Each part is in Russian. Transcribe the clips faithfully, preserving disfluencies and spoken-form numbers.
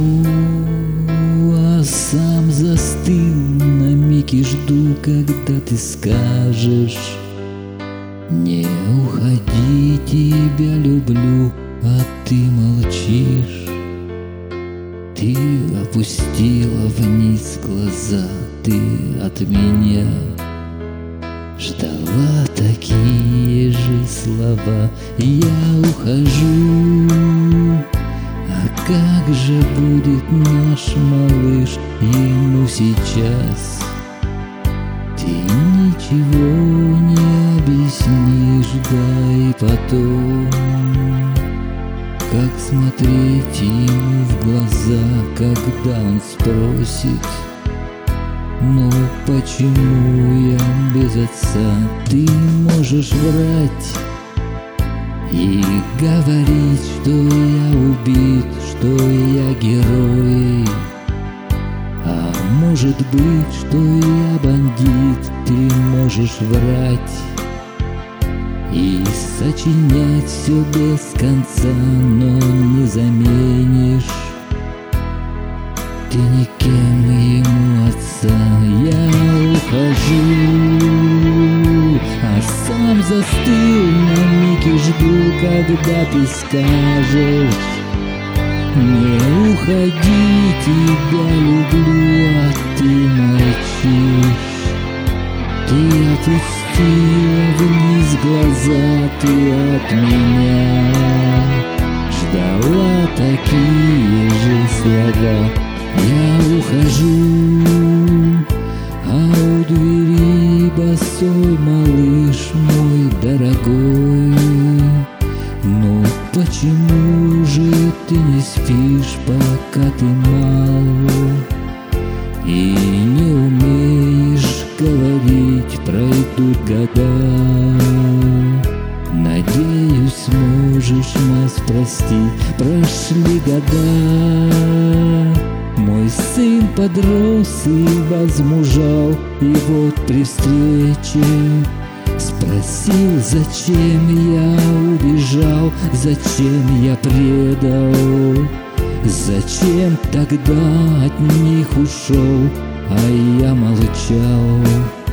а сам застыл на миг и жду, когда ты скажешь: не уходи, тебя люблю, а ты молчишь. Ты опустила вниз глаза, ты от меня ждала такие же слова. Я ухожу, а как же будет наш малыш? Ему сейчас ты ничего не объяснишь, да и потом как смотреть ему в глаза, когда он спросит: ну почему я без отца? Ты можешь врать и говорить, что я убит, что я герой, а может быть, что я бандит. Ты можешь врать и сочинять все без конца, но не заменишь ты никем ему отца. Я ухожу, а сам застыл на миг и жду, когда ты скажешь: не уходи, тебя люблю, а ты молчишь. Ты опустила вниз глаза, ты от меня ждала такие же слова. Я ухожу, а у двери босой малыш мой дорогой. Ну почему же ты не спишь, пока ты мал и не умеешь говорить? Пройдут года, надеюсь, сможешь нас простить. Прошли года, мой сын подрос и возмужал, и вот при встрече спросил, зачем я убежал, зачем я предал, зачем тогда от них ушел. А я молчал,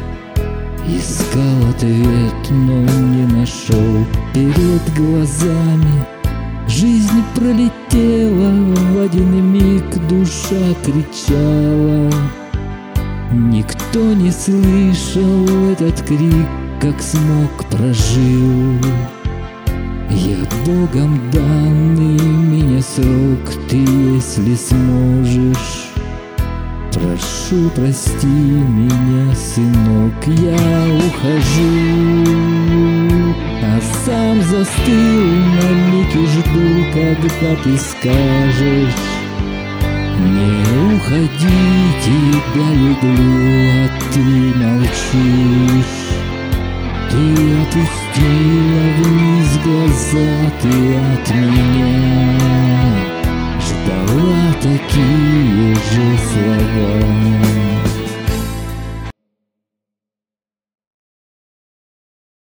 искал ответ, но не нашел. Перед глазами жизнь пролетела, в один миг душа кричала. Никто не слышал этот крик, как смог прожил. Я Богом данный мне срок, ты, если сможешь, прошу, прости меня, сынок. Я ухожу, а сам застыл на миг и жду, когда ты скажешь: не уходи, тебя люблю, а ты молчишь. Ты опустила вниз глаза, ты от меня ждала такие же слова.